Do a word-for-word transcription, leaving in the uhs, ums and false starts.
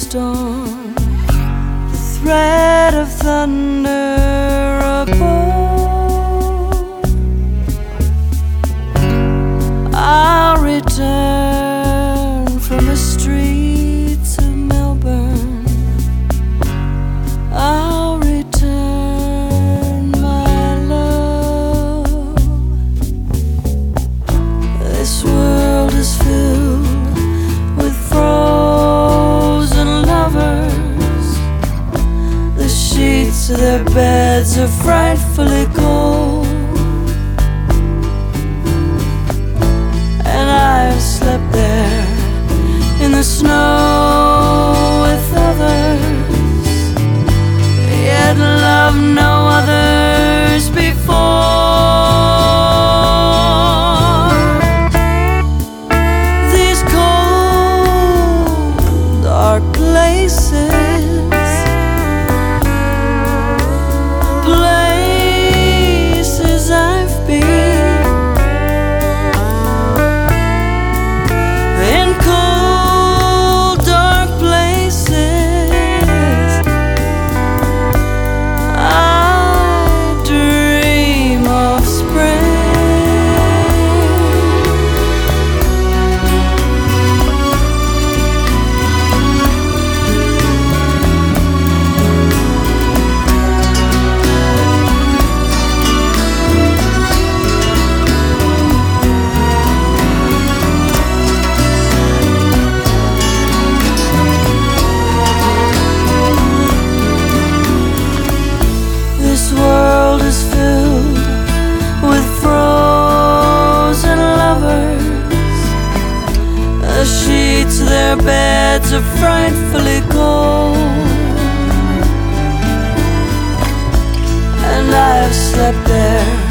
storm, the threat of thunder above. I'll return from the streets of Melbourne. I'll return, my love. This world is filled with frozen lovers. The sheets of their beds are frightfully cold, and I've slept there in the snow with others, yet loved no others before. These cold, dark places, places I've been, in cold, dark places, I dream of spring. This world is filled with frozen lovers. The sheets of their beds are frightfully cold, and I have slept there